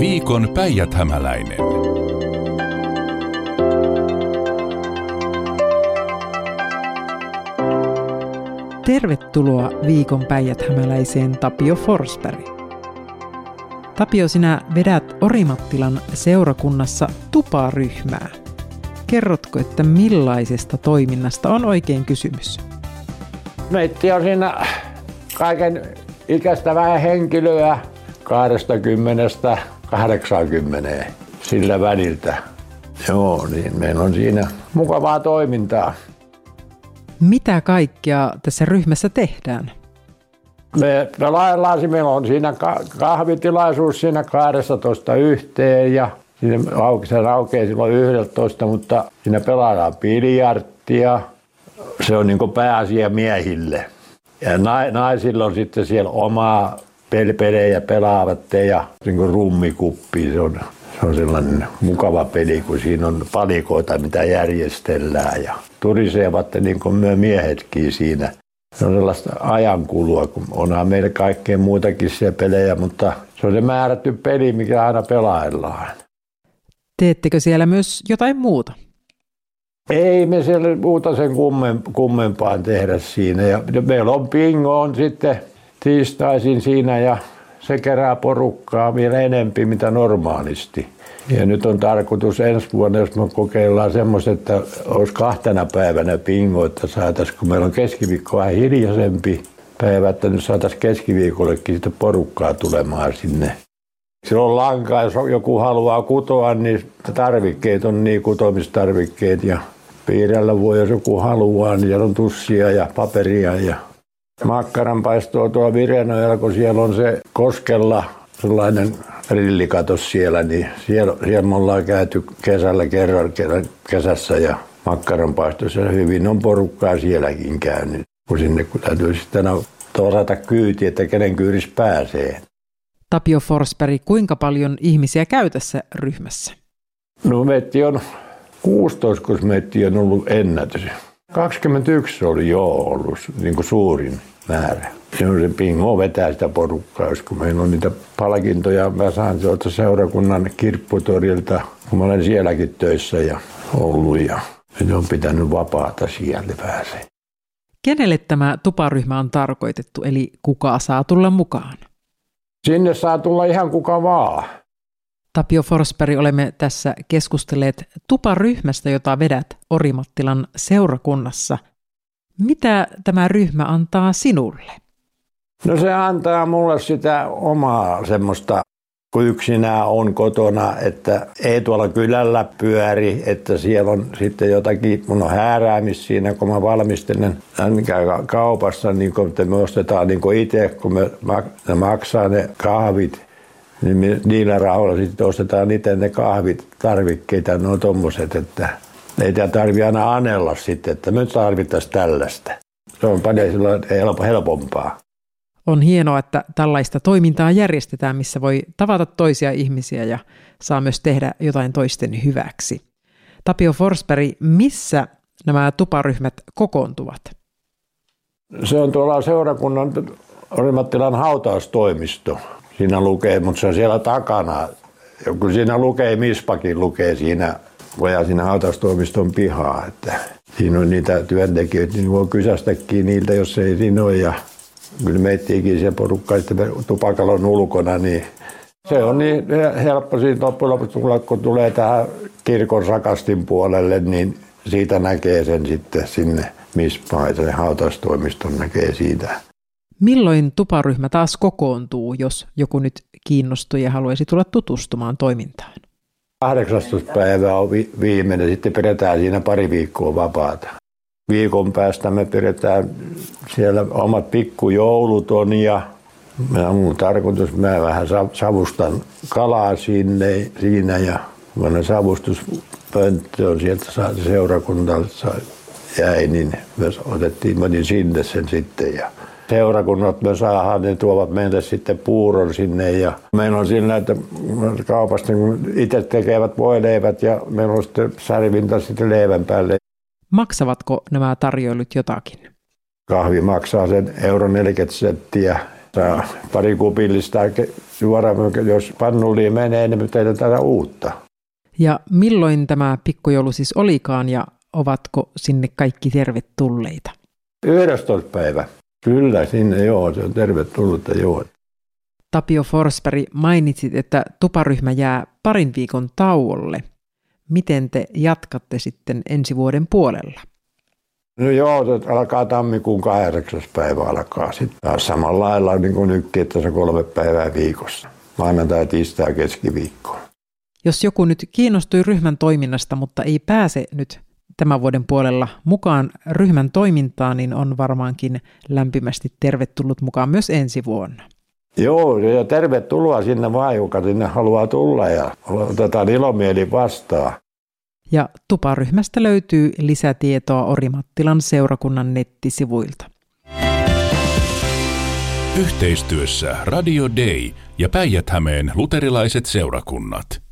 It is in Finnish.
Viikon Päijät-Hämäläinen. Tervetuloa Viikon Päijät-Hämäläiseen, Tapio Forsberg. Tapio, sinä vedät Orimattilan seurakunnassa tuparyhmää. Kerrotko, että millaisesta toiminnasta on oikein kysymys? Meitä on siinä kaiken ikäistä vähän henkilöä 20–80 sillä väliltä. Joo, niin meillä on siinä mukavaa toimintaa. Mitä kaikkea tässä ryhmässä tehdään? Me meillä on siinä kahvitilaisuus siinä 12 yhteen ja se aukeaa silloin 11, mutta siinä pelataan biljardia. Se on niin kuin pääasia miehille. Ja naisilla on sitten siellä omaa pelejä pelaavat ja niin kuin rummikuppi. Se on sellainen mukava peli, kun siinä on palikoita, mitä järjestellään ja turisevat niin kuin me miehetkin siinä. Se on sellaista ajankulua, kun onhan meillä kaikkea muutakin siellä pelejä, mutta se on se määrätty peli, mikä aina pelaillaan. Teettekö siellä myös jotain muuta? Ei me siellä muuta sen kummempaan tehdä siinä. Ja meillä on bingo on sitten tiistaisin siinä ja se kerää porukkaa vielä enempi mitä normaalisti. Ja nyt on tarkoitus ensi vuonna, jos me kokeillaan semmoista, että olisi 2 päivänä bingo, että saataisiin, kun meillä on keskiviikko vähän hiljaisempi päivä, että nyt saataisiin keskiviikollekin sitten porukkaa tulemaan sinne. Siellä on lankaa, jos joku haluaa kutoa, niin tarvikkeet on niin kutomistarvikkeet ja piirrellä voi, jos joku haluaa, niin siellä on tussia ja paperia ja makkaranpaistoa tuo Virenojalla, kun siellä on se koskella sellainen rillikatos siellä, niin siellä me ollaan käyty kesällä kerran kesässä ja makkaranpaistossa hyvin on porukkaa sielläkin käynyt. Kun sinne kun täytyy sitten osata kyytiä, että kenen kyydissä pääsee. Tapio Forsberg, kuinka paljon ihmisiä käy tässä ryhmässä? No meitä on 16, kun meitä on ollut ennätys. 21 oli jo ollut niin kuin suurin määrä. Se bingo vetää sitä porukkaa, kun meillä on niitä palkintoja. Mä saan sieltä seurakunnan kirpputorilta, kun mä olen sielläkin töissä ja ollut ja se on pitänyt vapaata sieltä pääsee. Kenelle tämä tuparyhmä on tarkoitettu, eli kuka saa tulla mukaan? Sinne saa tulla ihan kuka vaan. Tapio Forsberg, olemme tässä keskustelleet tuparyhmästä, jota vedät Orimattilan seurakunnassa. Mitä tämä ryhmä antaa sinulle? No se antaa mulle sitä omaa semmoista, kun yksinään on kotona, että ei tuolla kylällä pyöri, että siellä on sitten jotakin, mun on hääräämis siinä, kun mä valmistelen kaupassa, niin kun me ostetaan niin itse, kun me maksaa ne kahvit, niin me niillä rahoilla sitten ostetaan itse ne kahvit, tarvikkeita, ne on tommoset, että ei tarvitse aina anella sitten, että me tarvittaisiin tällaista. Se on paljon helpompaa. On hienoa, että tällaista toimintaa järjestetään, missä voi tavata toisia ihmisiä ja saa myös tehdä jotain toisten hyväksi. Tapio Forsberg, missä nämä tuparyhmät kokoontuvat? Se on tuolla seurakunnan Orimattilan hautaustoimisto. Siinä lukee, mutta se on siellä takana. Ja kun siinä lukee, Mispakin lukee siinä, voidaan siinä hautaustoimiston pihaa. Että siinä on niitä työntekijöitä, niin voi kysästäkin niiltä, jos ei siinä ole. Ja kyllä meittiinkin se porukka sitten tupakalon ulkona, niin se on niin helppo siinä loppujen lopuksi, kun tulee tähän kirkon sakastin puolelle, niin siitä näkee sen sitten sinne Mispaan, ja hautaustoimiston näkee siitä. Milloin tuparyhmä taas kokoontuu, jos joku nyt kiinnostuu ja haluaisi tulla tutustumaan toimintaan? 18. päivä on viimeinen, sitten pidetään siinä pari viikkoa vapaata. Viikon päästä me pidetään siellä omat pikkujoulut on ja mun tarkoitus, mä vähän savustan kalaa siinä ja kun savustuspönttö on sieltä seurakunnalta jäi, niin me otin sinne sen sitten ja seurakunnat me saadaan, ne tuovat meille sitten puuron sinne ja meillä on siinä näitä kaupasta, kun itse tekevät voileivät ja meillä on sitten särvintä sitten leivän päälle. Maksavatko nämä tarjoilut jotakin? Kahvi maksaa sen €40 Pari kupillista juoda, jos pannuliin menee, niin me tehdään uutta. Ja milloin tämä pikkujoulu siis olikaan ja ovatko sinne kaikki tervetulleita? 11. päivä. Kyllä, sinne joo, se on tervetullutta joo. Tapio Forsberg, mainitsit, että tuparyhmä jää parin viikon tauolle. Miten te jatkatte sitten ensi vuoden puolella? No joo, alkaa tammikuun 8. päivä alkaa sitten taas samalla lailla niin kuin nytkin, että se 3 päivää viikossa. Maanantai, tiistai, keskiviikko. Jos joku nyt kiinnostui ryhmän toiminnasta, mutta ei pääse nyt tämän vuoden puolella mukaan ryhmän toimintaan, niin on varmaankin lämpimästi tervetullut mukaan myös ensi vuonna. Joo, ja tervetuloa sinne vaan, joka sinne haluaa tulla ja otetaan ilomielin vastaan. Ja tuparyhmästä löytyy lisätietoa Orimattilan seurakunnan nettisivuilta. Yhteistyössä Radio Day ja Päijät-Hämeen luterilaiset seurakunnat.